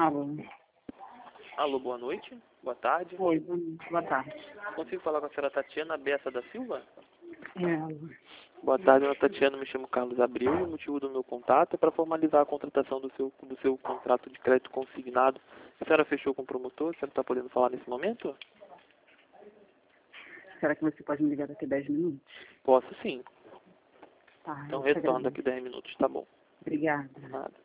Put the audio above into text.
Alô. Alô, boa noite. Boa tarde. Oi, boa tarde. Consigo falar com a senhora Tatiana Bessa da Silva? É ela. Boa tarde, dona Tatiana. Me chamo Carlos Abreu e o motivo do meu contato é para formalizar a contratação do seu contrato de crédito consignado. A senhora fechou com o promotor? A senhora está podendo falar nesse momento? Será que você pode me ligar daqui a 10 minutos? Posso sim. Tá, Então eu te retorno agradeço. daqui 10 minutos, tá bom. Obrigada. Nada.